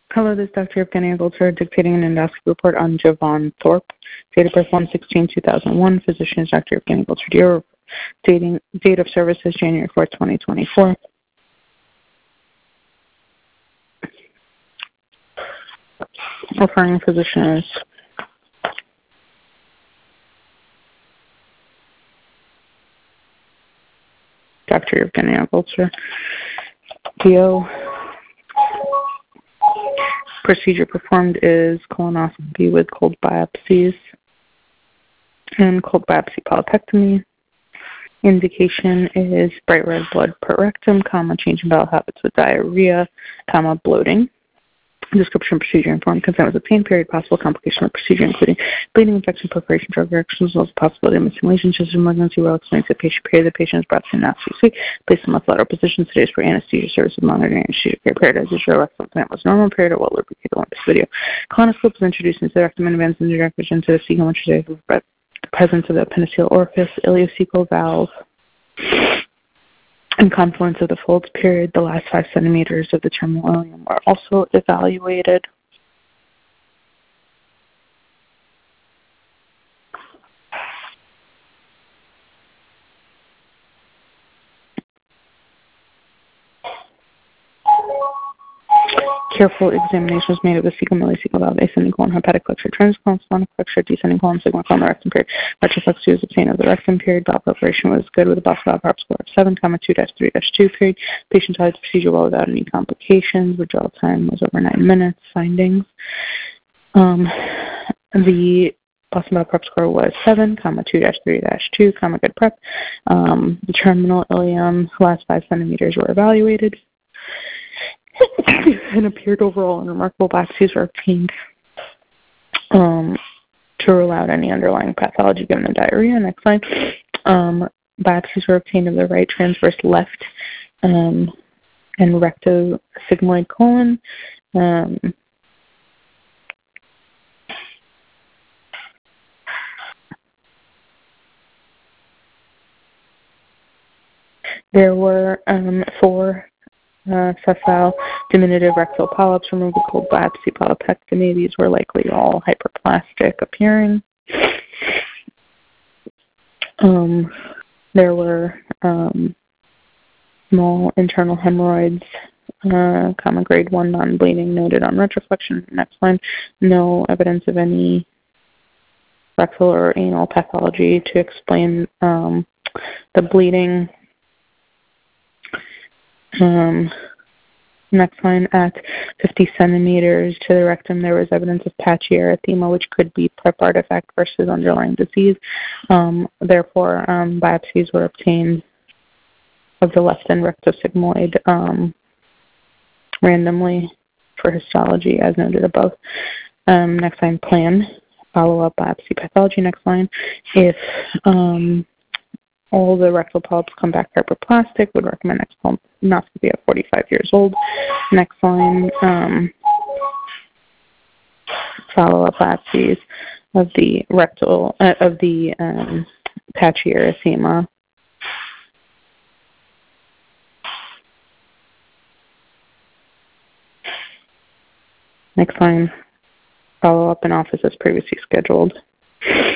Hello, this is Dr. Evgenia Goldser dictating an endoscopy report on Javon Thorpe. Date of birth 1/16/2001. Physician is Dr. Evgenia Goldser. Date of service is January 4th, 2024. Referring physician is Dr. Evgenia Goldser. DO. Procedure performed is colonoscopy with cold biopsies and cold biopsy polypectomy. Indication is bright red blood per rectum, change in bowel habits with diarrhea, bloating. Description procedure informed consent was obtained. Period. Possible complication of procedure including bleeding, infection, perforation, drug reactions, as well as possibility of missing lesions. Just emergency will explain to the patient. Period. The patient is brought to an anesthesia. Placed in left lateral position. Today's for anesthesia service with monitoring anesthesia care. Period. As usual, rectal implant was normal. Period. Well lubricated on this video. Colonoscope was introduced into the rectum and advanced into direct vision to the cecum, which is the presence of the appendiceal orifice, ileocecal valve, and confluence of the folds. Period. The last 5 centimeters of the terminal ileum were also evaluated. Careful examination was made of the cecum, ileocecal valve, ascending colon, hepatic flexure, transcolon, splenic flexure, descending colon, sigmoid colon, the rectum. Period. Retroflexia was obtained of the rectum. Period. Bowel preparation was good with a Boston Bowel score of 7, 2-3-2. Period. Patient had the procedure well without any complications. Withdrawal time was over 9 minutes. Findings. The Boston Bowel prep score was 7, 2-3-2, good prep. The terminal ileum, last 5 centimeters were evaluated. And appeared overall and remarkable biopsies were obtained to rule out any underlying pathology given the diarrhea. Next slide. Biopsies were obtained of the right transverse left and rectosigmoid colon. There were 4 sessile diminutive rectal polyps removed with cold biopsy polypectomy. These were likely all hyperplastic appearing. There were small internal hemorrhoids, grade 1 non-bleeding noted on retroflexion. Next line, no evidence of any rectal or anal pathology to explain the bleeding. Next line, at 50 centimeters to the rectum, there was evidence of patchy erythema, which could be prep artifact versus underlying disease. Therefore, biopsies were obtained of the left end rectosigmoid randomly for histology, as noted above. Next line, plan follow-up biopsy pathology. Next line, if all the rectal polyps come back hyperplastic, would recommend colonoscopy at 45 years old. Next line, follow-up biopsies of the rectal, patchy erythema. Next line, follow-up in office as previously scheduled.